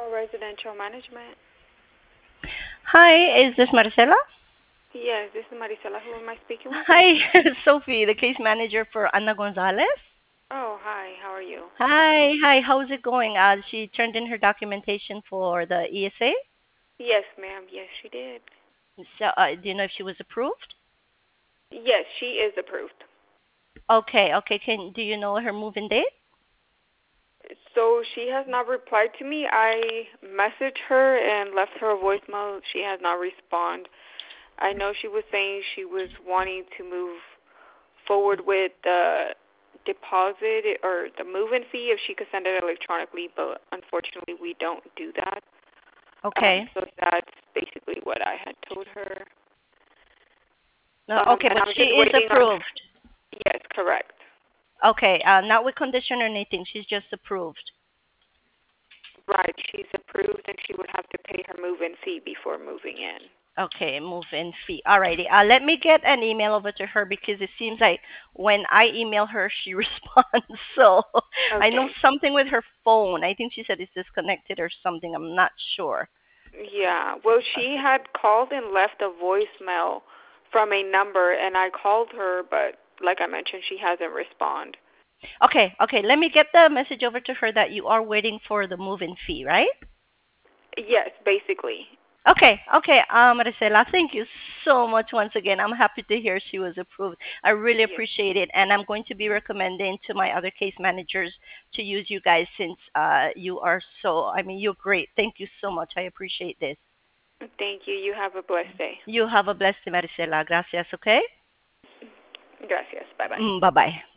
Residential Management. Hi, is this Marcela? Yes, this is Marisela. Who am I speaking with? Hi, Sophie, the case manager for Ana Gonzalez. Oh, hi. How are you? Hi, how's it going? She turned in her documentation for the ESA. Yes, ma'am. Yes, she did. So, do you know if she was approved? Yes, she is approved. Okay. Do you know her move-in date? So she has not replied to me. I messaged her and left her a voicemail. She has not responded. I know she was saying she was wanting to move forward with the deposit or the move-in fee if she could send it electronically, but unfortunately we don't do that. Okay. So that's basically what I had told her. No, okay, And but I'm she just is waiting on. approved. Yes, correct. Okay, not with condition or anything. She's just approved. Right, she's approved and she would have to pay her move-in fee before moving in. Okay, move-in fee. Alrighty. Let me get an email over to her because it seems like when I email her, she responds. So I know Okay. something with her phone. I think she said it's disconnected or something. I'm not sure. Yeah. Well, she had called and left a voicemail from a number, and I called her, but like I mentioned, she hasn't responded. Okay. Let me get the message over to her that you are waiting for the move-in fee, right? Yes, basically. Okay. Maricela, thank you so much once again. I'm happy to hear she was approved. I really Yes. appreciate it, and I'm going to be recommending to my other case managers to use you guys since you are so. I mean, you're great. Thank you so much. I appreciate this. Thank you. You have a blessed day. You have a blessed day, Maricela. Gracias. Okay. Gracias. Bye bye. Bye bye.